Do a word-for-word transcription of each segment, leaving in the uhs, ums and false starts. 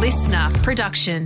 listener production.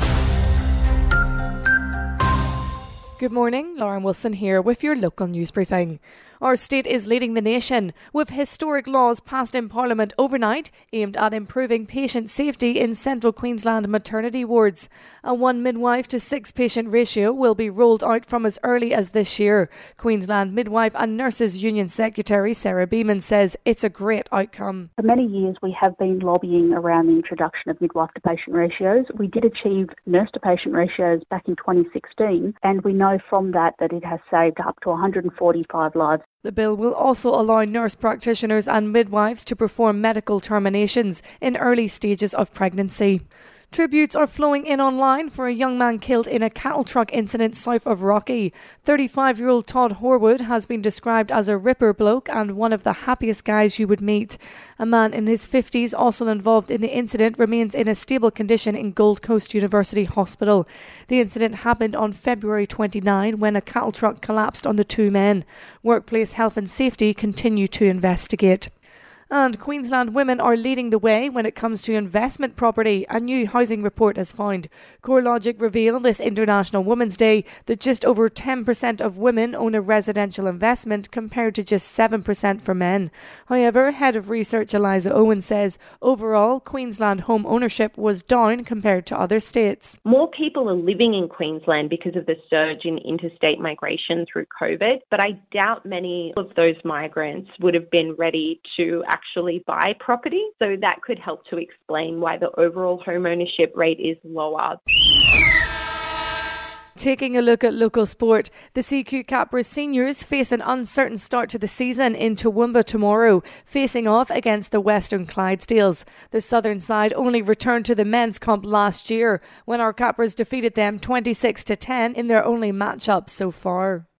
Good morning, Lauren Wilson here with your local news briefing. Our state is leading the nation with historic laws passed in Parliament overnight aimed at improving patient safety in central Queensland maternity wards. A one midwife to six patient ratio will be rolled out from as early as this year. Queensland Midwife and Nurses Union Secretary Sarah Beeman says it's a great outcome. For many years we have been lobbying around the introduction of midwife to patient ratios. We did achieve nurse to patient ratios back in twenty sixteen, and we know from that that it has saved up to one hundred forty-five lives. The bill will also allow nurse practitioners and midwives to perform medical terminations in early stages of pregnancy. Tributes are flowing in online for a young man killed in a cattle truck incident south of Rocky. thirty-five-year-old Todd Horwood has been described as a ripper bloke and one of the happiest guys you would meet. A man in his fifties, also involved in the incident, remains in a stable condition in Gold Coast University Hospital. The incident happened on February twenty-ninth when a cattle truck collapsed on the two men. Workplace health and safety continue to investigate. And Queensland women are leading the way when it comes to investment property, a new housing report has found. CoreLogic revealed this International Women's Day that just over ten percent of women own a residential investment compared to just seven percent for men. However, Head of Research Eliza Owen says overall Queensland home ownership was down compared to other states. More people are living in Queensland because of the surge in interstate migration through COVID, but I doubt many of those migrants would have been ready to actually buy property. So that could help to explain why the overall home ownership rate is lower. Taking a look at local sport, the C Q Capras seniors face an uncertain start to the season in Toowoomba tomorrow, facing off against the Western Clydesdales. The southern side only returned to the men's comp last year when our Capras defeated them twenty-six to ten in their only match-up so far.